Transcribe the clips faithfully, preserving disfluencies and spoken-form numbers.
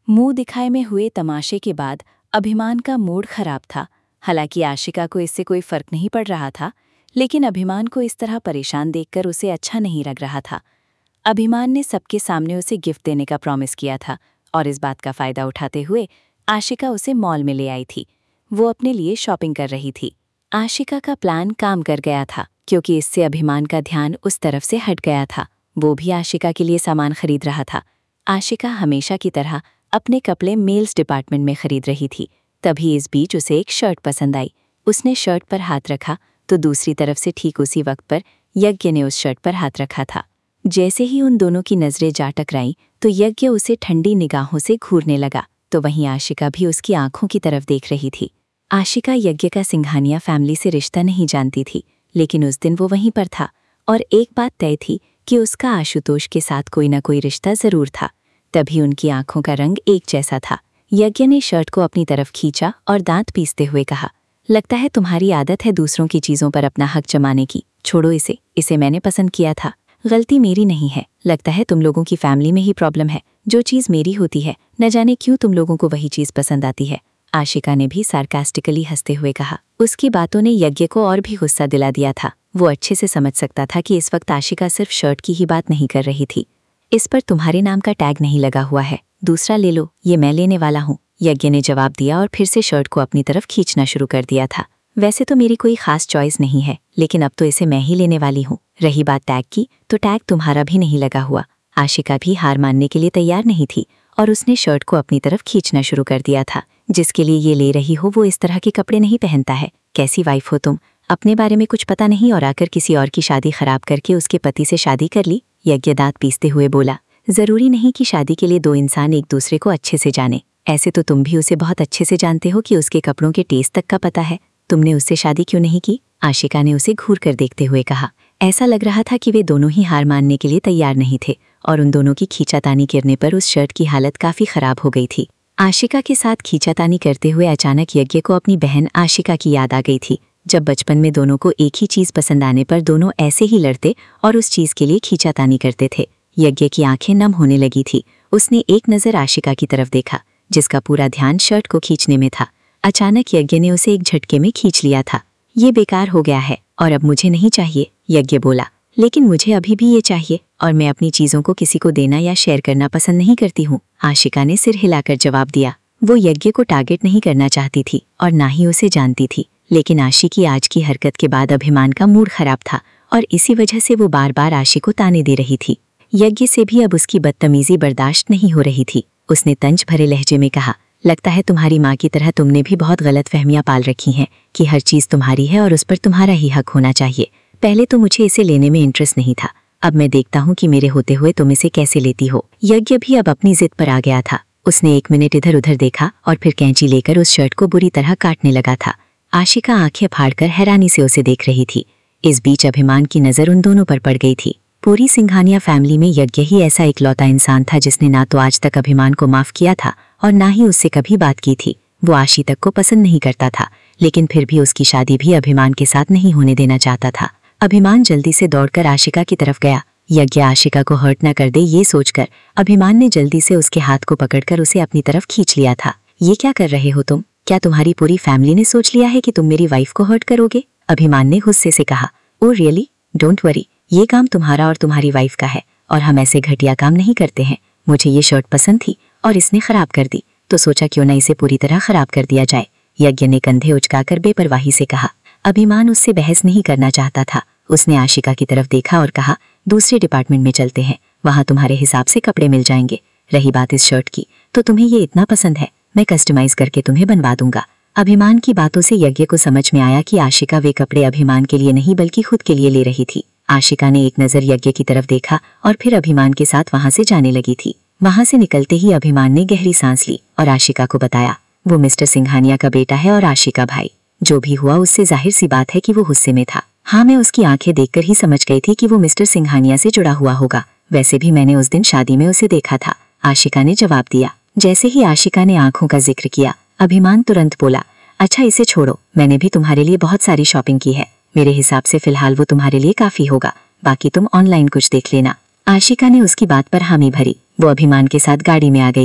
मुंह दिखाए में हुए तमाशे के बाद अभिमान का मूड खराब था। हालांकि आशिका को इससे कोई फर्क नहीं पड़ रहा था, लेकिन अभिमान को इस तरह परेशान देखकर उसे अच्छा नहीं लग रहा था। अभिमान ने सबके सामने उसे गिफ्ट देने का प्रॉमिस किया था और इस बात का फायदा उठाते हुए आशिका उसे मॉल में ले आई थी। वो अपने लिए शॉपिंग कर रही थी। आशिका का प्लान काम कर गया था क्योंकि इससे अभिमान का ध्यान उस तरफ से हट गया था। वो भी आशिका के लिए सामान खरीद रहा था। आशिका हमेशा की तरह अपने कपड़े मेल्स डिपार्टमेंट में खरीद रही थी। तभी इस बीच उसे एक शर्ट पसंद आई। उसने शर्ट पर हाथ रखा तो दूसरी तरफ से ठीक उसी वक्त पर यज्ञ ने उस शर्ट पर हाथ रखा था। जैसे ही उन दोनों की नजरें जा टकराईं तो यज्ञ उसे ठंडी निगाहों से घूरने लगा, तो वहीं आशिका भी उसकी आंखों की तरफ देख रही थी। आशिका यज्ञ का सिंघानिया फैमिली से रिश्ता नहीं जानती थी, लेकिन उस दिन वो वहीं पर था और एक बात तय थी कि उसका आशुतोष के साथ कोई ना कोई रिश्ता जरूर था। तभी उनकी आंखों का रंग एक जैसा था। यज्ञ ने शर्ट को अपनी तरफ खींचा और दांत पीसते हुए कहा, लगता है तुम्हारी आदत है दूसरों की चीजों पर अपना हक जमाने की। छोड़ो इसे, इसे मैंने पसंद किया था। गलती मेरी नहीं है। लगता है तुम लोगों की फैमिली में ही प्रॉब्लम है। जो चीज मेरी होती है न जाने क्यों तुम लोगों को वही चीज पसंद आती है। आशिका ने भी सार्कास्टिकली हंसते हुए कहा। उसकी बातों ने यज्ञ को और भी गुस्सा दिला दिया था। वो अच्छे से समझ सकता था कि इस वक्त आशिका सिर्फ शर्ट की ही बात नहीं कर रही थी। इस पर तुम्हारे नाम का टैग नहीं लगा हुआ है, दूसरा ले लो, ये मैं लेने वाला हूँ, यज्ञ ने जवाब दिया और फिर से शर्ट को अपनी तरफ खींचना शुरू कर दिया था। वैसे तो मेरी कोई खास चॉइस नहीं है, लेकिन अब तो इसे मैं ही लेने वाली हूँ। रही बात टैग की, तो टैग तुम्हारा भी नहीं लगा हुआ। आशिका भी हार मानने के लिए तैयार नहीं थी और उसने शर्ट को अपनी तरफ खींचना शुरू कर दिया था। जिसके लिए ये ले रही हो वो इस तरह के कपड़े नहीं पहनता है। कैसी वाइफ हो तुम, अपने बारे में कुछ पता नहीं और आकर किसी और की शादी खराब करके उसके पति से शादी कर ली। यज्ञ दांत पीसते हुए बोला, जरूरी नहीं कि शादी के लिए दो इंसान एक दूसरे को अच्छे से जाने। ऐसे तो तुम भी उसे बहुत अच्छे से जानते हो कि उसके कपड़ों के टेस्ट तक का पता है। तुमने उससे शादी क्यों नहीं की? आशिका ने उसे घूर कर देखते हुए कहा। ऐसा लग रहा था कि वे दोनों ही हार मानने के लिए तैयार नहीं थे और उन दोनों की खींचातानी गिरने पर उस शर्ट की हालत काफी खराब हो गई थी। आशिका के साथ खींचातानी करते हुए अचानक यज्ञ को अपनी बहन आशिका की याद आ गई थी, जब बचपन में दोनों को एक ही चीज पसंद आने पर दोनों ऐसे ही लड़ते और उस चीज के लिए खींचातानी करते थे। यज्ञ की आंखें नम होने लगी थी। उसने एक नजर आशिका की तरफ देखा, जिसका पूरा ध्यान शर्ट को खींचने में था। अचानक यज्ञ ने उसे एक झटके में खींच लिया था। ये बेकार हो गया है और अब मुझे नहीं चाहिए, यज्ञ बोला। लेकिन मुझे अभी भी ये चाहिए और मैं अपनी चीजों को किसी को देना या शेयर करना पसंद नहीं करती हूँ, आशिका ने सिर हिलाकर जवाब दिया। वो यज्ञ को टारगेट नहीं करना चाहती थी और ना ही उसे जानती थी, लेकिन आशी की आज की हरकत के बाद अभिमान का मूड खराब था और इसी वजह से वो बार बार आशी को ताने दे रही थी। यज्ञ से भी अब उसकी बदतमीजी बर्दाश्त नहीं हो रही थी। उसने तंज भरे लहजे में कहा, लगता है तुम्हारी माँ की तरह तुमने भी बहुत गलत फहमियां पाल रखी हैं कि हर चीज तुम्हारी है और उस पर तुम्हारा ही हक होना चाहिए। पहले तो मुझे इसे लेने में इंटरेस्ट नहीं था, अब मैं देखता हूँ कि मेरे होते हुए तुम इसे कैसे लेती हो। यज्ञ भी अब अपनी जिद पर आ गया था। उसने एक मिनट इधर उधर देखा और फिर कैंची लेकर उस शर्ट को बुरी तरह काटने लगा था। आशिका आंखें फाड़कर हैरानी से उसे देख रही थी। इस बीच अभिमान की नजर उन दोनों पर पड़ गई थी। पूरी सिंघानिया फैमिली में यज्ञ ही ऐसा इकलौता इंसान था जिसने ना तो आज तक अभिमान को माफ किया था और ना ही उससे कभी बात की थी। वो आशी तक को पसंद नहीं करता था, लेकिन फिर भी उसकी शादी भी अभिमान के साथ नहीं होने देना चाहता था। अभिमान जल्दी से दौड़कर आशिका की तरफ गया। यज्ञ आशिका को हर्ट न कर दे ये सोचकर अभिमान ने जल्दी से उसके हाथ को पकड़कर उसे अपनी तरफ खींच लिया था। ये क्या कर रहे हो तुम? क्या तुम्हारी पूरी फैमिली ने सोच लिया है कि तुम मेरी वाइफ को हर्ट करोगे? अभिमान ने गुस्से से कहा। Oh really? डोंट वरी, ये काम तुम्हारा और तुम्हारी वाइफ का है और हम ऐसे घटिया काम नहीं करते हैं। मुझे ये शर्ट पसंद थी और इसने खराब कर दी, तो सोचा क्यों न इसे पूरी तरह खराब कर दिया जाए। यज्ञ ने कंधे उचकाकर बेपरवाही से कहा। अभिमान उससे बहस नहीं करना चाहता था। उसने आशिका की तरफ देखा और कहा, दूसरे डिपार्टमेंट में चलते हैं, वहां तुम्हारे हिसाब से कपड़े मिल जाएंगे। रही बात इस शर्ट की, तो तुम्हें ये इतना पसंद है, मैं कस्टमाइज करके तुम्हें बनवा दूंगा। अभिमान की बातों से यज्ञ को समझ में आया कि आशिका वे कपड़े अभिमान के लिए नहीं बल्कि खुद के लिए ले रही थी। आशिका ने एक नजर यज्ञ की तरफ देखा और फिर अभिमान के साथ वहां से जाने लगी थी। वहां से निकलते ही अभिमान ने गहरी सांस ली और आशिका को बताया, वो मिस्टर सिंघानिया का बेटा है और आशिका भाई। जो भी हुआ उससे जाहिर सी बात है कि वो गुस्से में था। हाँ, मैं उसकी आंखें देखकर ही समझ गई थी कि वो मिस्टर सिंघानिया से जुड़ा हुआ होगा। वैसे भी मैंने उस दिन शादी में उसे देखा था, आशिका ने जवाब दिया। जैसे ही आशिका ने आंखों का जिक्र किया, अभिमान तुरंत बोला, अच्छा इसे छोड़ो, मैंने भी तुम्हारे लिए बहुत सारी शॉपिंग की है। मेरे हिसाब से फिलहाल वो तुम्हारे लिए काफी होगा, बाकी तुम ऑनलाइन कुछ देख लेना। आशिका ने उसकी बात पर हामी भरी। वो अभिमान के साथ गाड़ी में आ गई थी।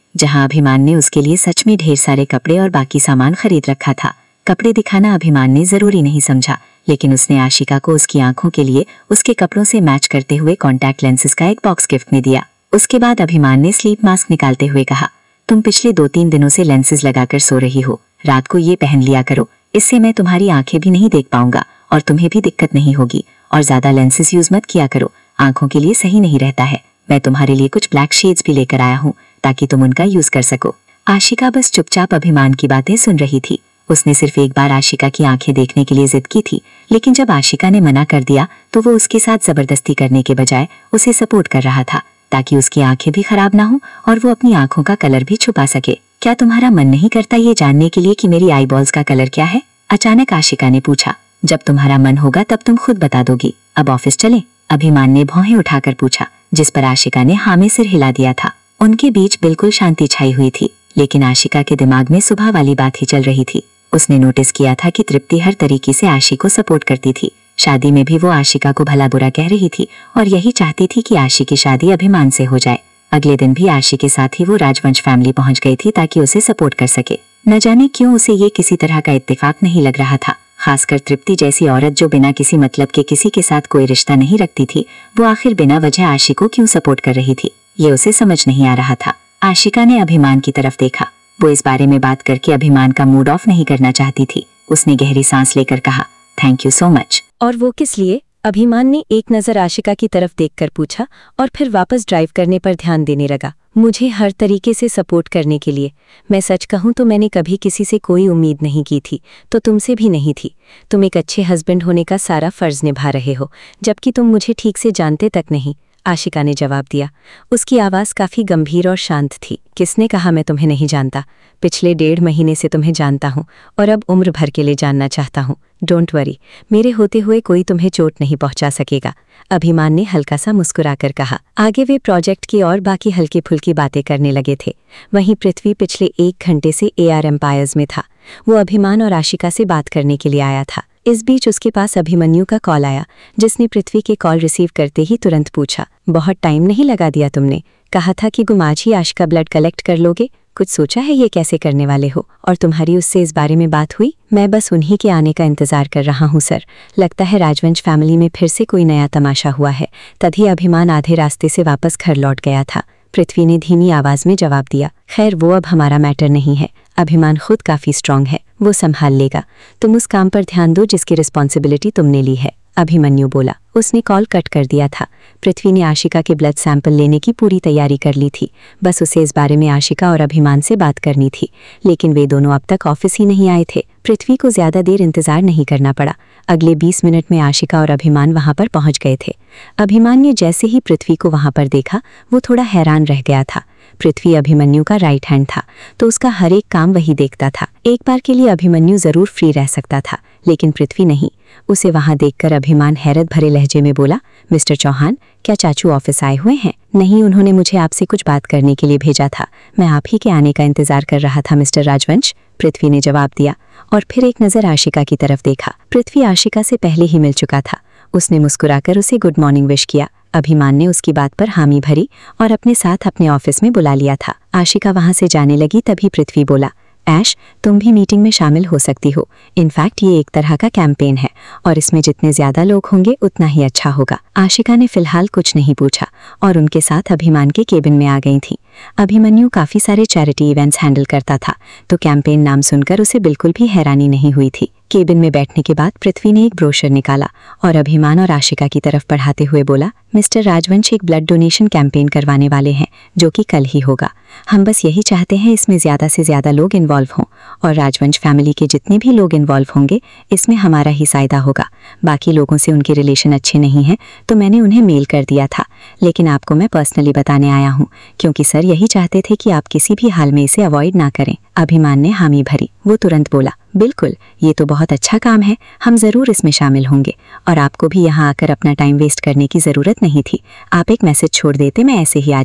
जहां अभिमान ने उसके लिए सच में ढेर सारे कपड़े और बाकी सामान खरीद रखा था। कपड़े दिखाना अभिमान ने जरूरी नहीं समझा, लेकिन उसने आशिका को उसकी आंखों के लिए उसके कपड़ों से मैच करते हुए कॉन्टैक्ट लेंसेज का एक बॉक्स गिफ्ट में दिया। उसके बाद अभिमान ने स्लीप मास्क निकालते हुए कहा, तुम पिछले दो तीन दिनों से लेंसेज लगाकर सो रही हो, रात को ये पहन लिया करो, इससे मैं तुम्हारी आंखें भी नहीं देख पाऊंगा और तुम्हें भी दिक्कत नहीं होगी। और ज्यादा लेंसेज यूज मत किया करो, आंखों के लिए सही नहीं रहता है। मैं तुम्हारे लिए कुछ ब्लैक शेड्स भी लेकर आया हूँ ताकि तुम उनका यूज कर सको। आशिका बस चुपचाप अभिमान की बातें सुन रही थी। उसने सिर्फ एक बार आशिका की आंखें देखने के लिए जिद की थी, लेकिन जब आशिका ने मना कर दिया तो वो उसके साथ जबरदस्ती करने के बजाय उसे सपोर्ट कर रहा था ताकि उसकी आंखें भी खराब ना हो और वो अपनी आंखों का कलर भी छुपा सके। क्या तुम्हारा मन नहीं करता ये जानने के लिए कि मेरी आई बॉल्स का कलर क्या है? अचानक आशिका ने पूछा। जब तुम्हारा मन होगा तब तुम खुद बता दोगी। अब ऑफिस चले? अभिमान ने भौहें उठाकर पूछा, जिस पर आशिका ने हाँ में सिर हिला दिया था। उनके बीच बिल्कुल शांति छाई हुई थी, लेकिन आशिका के दिमाग में सुबह वाली बात ही चल रही थी। उसने नोटिस किया था कि तृप्ति हर तरीके से आशी को सपोर्ट करती थी। शादी में भी वो आशिका को भला बुरा कह रही थी और यही चाहती थी कि आशी की शादी अभिमान से हो जाए। अगले दिन भी आशी के साथ ही वो राजवंश फैमिली पहुंच गई थी ताकि उसे सपोर्ट कर सके। न जाने क्यों उसे ये किसी तरह का इत्तेफाक नहीं लग रहा था। खासकर तृप्ति जैसी औरत जो बिना किसी मतलब के किसी के साथ कोई रिश्ता नहीं रखती थी, वो आखिर बिना वजह आशी को क्यों सपोर्ट कर रही थी, ये उसे समझ नहीं आ रहा था। आशिका ने अभिमान की तरफ देखा। वो इस बारे में बात करके अभिमान का मूड ऑफ नहीं करना चाहती थी। उसने गहरी सांस लेकर कहा, थैंक यू सो मच। और वो किस लिए? अभिमान ने एक नज़र आशिका की तरफ देखकर पूछा और फिर वापस ड्राइव करने पर ध्यान देने लगा। मुझे हर तरीके से सपोर्ट करने के लिए। मैं सच कहूँ तो मैंने कभी किसी से कोई उम्मीद नहीं की थी, तो तुमसे भी नहीं थी। तुम एक अच्छे हस्बैंड होने का सारा फर्ज निभा रहे हो, जबकि तुम मुझे ठीक से जानते तक नहीं, आशिका ने जवाब दिया। उसकी आवाज़ काफ़ी गंभीर और शांत थी। किसने कहा मैं तुम्हें नहीं जानता? पिछले डेढ़ महीने से तुम्हें जानता हूँ और अब उम्र भर के लिए जानना चाहता हूँ। डोंट वरी, मेरे होते हुए कोई तुम्हें चोट नहीं पहुँचा सकेगा, अभिमान ने हल्का सा मुस्कुराकर कहा। आगे वे प्रोजेक्ट की और बाकी हल्की फुल्की बातें करने लगे थे। वहीं पृथ्वी पिछले एक घंटे से ए आर एम्पायर्स में था। वो अभिमान और आशिका से बात करने के लिए आया था। इस बीच उसके पास अभिमन्यु का कॉल आया, जिसने पृथ्वी के कॉल रिसीव करते ही तुरंत पूछा, बहुत टाइम नहीं लगा दिया तुमने? कहा था कि तुम आज ही आश का ब्लड कलेक्ट कर लोगे। कुछ सोचा है ये कैसे करने वाले हो? और तुम्हारी उससे इस बारे में बात हुई? मैं बस उन्हीं के आने का इंतजार कर रहा हूँ सर। लगता है राजवंश फैमिली में फिर से कोई नया तमाशा हुआ है। तभी अभिमान आधे रास्ते से वापस घर लौट गया था। पृथ्वी ने धीमी आवाज में जवाब दिया, खैर वो अब हमारा मैटर नहीं है। अभिमान खुद काफी स्ट्रांग है, वो संभाल लेगा। तुम उस काम पर ध्यान दो जिसकी रिस्पॉन्सिबिलिटी तुमने ली है, अभिमन्यु बोला। उसने कॉल कट कर दिया था। पृथ्वी ने आशिका के ब्लड सैंपल लेने की पूरी तैयारी कर ली थी। बस उसे इस बारे में आशिका और अभिमान से बात करनी थी, लेकिन वे दोनों अब तक ऑफिस ही नहीं आए थे। पृथ्वी को ज्यादा देर इंतजार नहीं करना पड़ा। अगले बीस मिनट में आशिका और अभिमान वहां पर पहुंच गए थे। अभिमान ने जैसे ही पृथ्वी को वहां पर देखा, वो थोड़ा हैरान रह गया था। पृथ्वी अभिमन्यु का राइट हैंड था, तो उसका हर एक काम वही देखता था। एक बार के लिए अभिमन्यु जरूर फ्री रह सकता था, लेकिन पृथ्वी नहीं। उसे वहां देखकर अभिमान हैरत भरे लहजे में बोला, मिस्टर चौहान, क्या चाचू ऑफिस आए हुए हैं? नहीं, उन्होंने मुझे आपसे कुछ बात करने के लिए भेजा था। मैं आप ही के आने का इंतजार कर रहा था मिस्टर राजवंश, पृथ्वी ने जवाब दिया और फिर एक नज़र आशिका की तरफ देखा। पृथ्वी आशिका से पहले ही मिल चुका था। उसने मुस्कुराकर उसे गुड मॉर्निंग विश किया। अभिमान ने उसकी बात पर हामी भरी और अपने साथ अपने ऑफिस में बुला लिया था। आशिका वहां से जाने लगी तभी पृथ्वी बोला, ऐश, तुम भी मीटिंग में शामिल हो सकती हो। इनफैक्ट ये एक तरह का कैंपेन है और इसमें जितने ज्यादा लोग होंगे उतना ही अच्छा होगा। आशिका ने फिलहाल कुछ नहीं पूछा और उनके साथ अभिमान के केबिन में आ गई थी। अभिमन्यु काफी सारे चैरिटी इवेंट्स हैंडल करता था, तो कैंपेन नाम सुनकर उसे बिल्कुल भी हैरानी नहीं हुई थी। केबिन में बैठने के बाद पृथ्वी ने एक ब्रोशर निकाला और अभिमान और आशिका की तरफ पढ़ाते हुए बोला, मिस्टर राजवंश एक ब्लड डोनेशन कैंपेन करवाने वाले हैं, जो कि कल ही होगा। हम बस यही चाहते हैं इसमें ज़्यादा से ज़्यादा लोग इन्वॉल्व हों और राजवंश फैमिली के जितने भी लोग इन्वॉल्व होंगे इसमें हमारा ही फ़ायदा होगा। बाकी लोगों से उनके रिलेशन अच्छे नहीं हैं, तो मैंने उन्हें मेल कर दिया था, लेकिन आपको मैं पर्सनली बताने आया हूँ, क्योंकि सर यही चाहते थे कि आप किसी भी हाल में इसे अवॉइड ना करें। अभिमान ने हामी भरी। वो तुरंत बोला, बिल्कुल, ये तो बहुत अच्छा काम है, हम ज़रूर इसमें शामिल होंगे और आपको भी यहाँ आकर अपना टाइम वेस्ट करने की ज़रूरत नहीं थी। आप एक मैसेज छोड़ देते, मैं ऐसे ही आ जाता।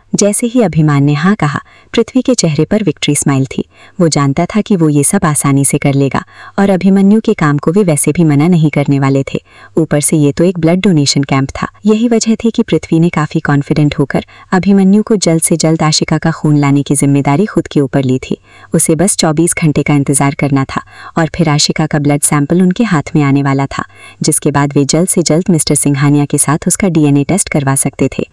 जैसे ही अभिमान ने हाँ कहा, पृथ्वी के चेहरे पर विक्ट्री स्माइल थी। वो जानता था कि वो ये सब आसानी से कर लेगा और अभिमन्यु के काम को वे वैसे भी मना नहीं करने वाले थे। ऊपर से ये तो एक ब्लड डोनेशन कैंप था। यही वजह थी कि पृथ्वी ने काफी कॉन्फिडेंट होकर अभिमन्यु को जल्द से जल्द आशिका का खून लाने की जिम्मेदारी खुद के ऊपर ली थी। उसे बस चौबीस घंटे का इंतजार करना था और फिर आशिका का ब्लड सैंपल उनके हाथ में आने वाला था, जिसके बाद वे जल्द से जल्द मिस्टर सिंघानिया के साथ उसका डीएनए टेस्ट करवा सकते थे।